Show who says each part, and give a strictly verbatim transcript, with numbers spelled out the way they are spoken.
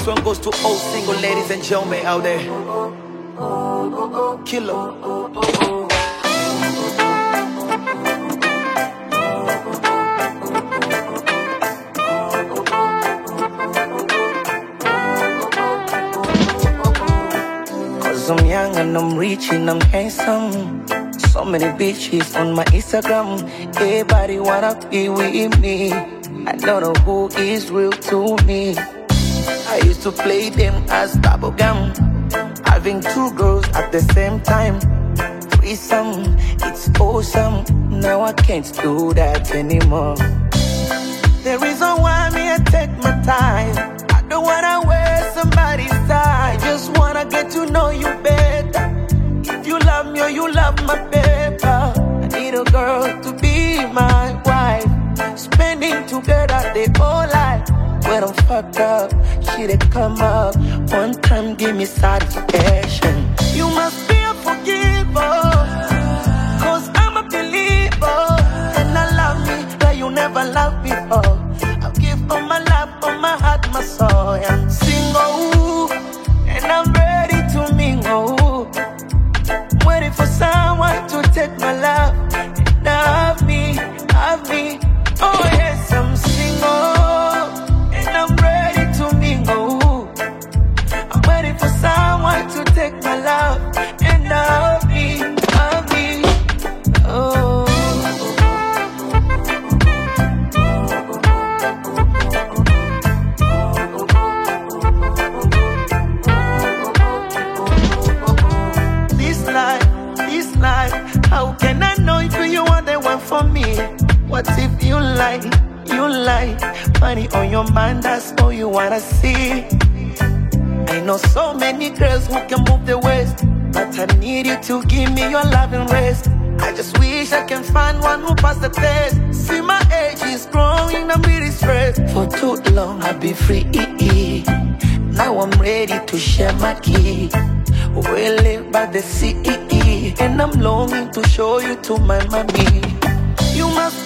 Speaker 1: This one goes to all single ladies and gentlemen out there. Killer. Cause I'm young and I'm rich and I'm handsome. So many bitches on my Instagram. Everybody wanna be with me. I don't know who is real to me. I used to play them as bubblegum. Having two girls at the same time. Threesome, it's awesome. Now I can't do that anymore. The reason why me I take my time. I don't wanna waste somebody's time. I just wanna get to know you better. If you love me or you love my paper, I need a girl to be my wife. Spending together the whole life. When I'm fucked up, she dey come up. One time give me satisfaction. You must be a forgiver, cause I'm a believer. And I love me like you never loved before. I'll give all my life, all my heart, my soul. I'm single, and I'm ready to mingle. Waiting for someone to take my love and love me, love me. Oh yes, I'm single, and I'm ready to mingle. I'm waiting for someone to take my love and love me, love me. Oh. This life, this life, how can I know if you are the one for me? What if you like, you like money on your mind, that's all you wanna see. I know so many girls who can move the waist, but I need you to give me your love and rest. I just wish I can find one who pass the test. See my age is growing, I'm really stressed. For too long I've been free, now I'm ready to share my key. We live by the sea, and I'm longing to show you to my mommy. You must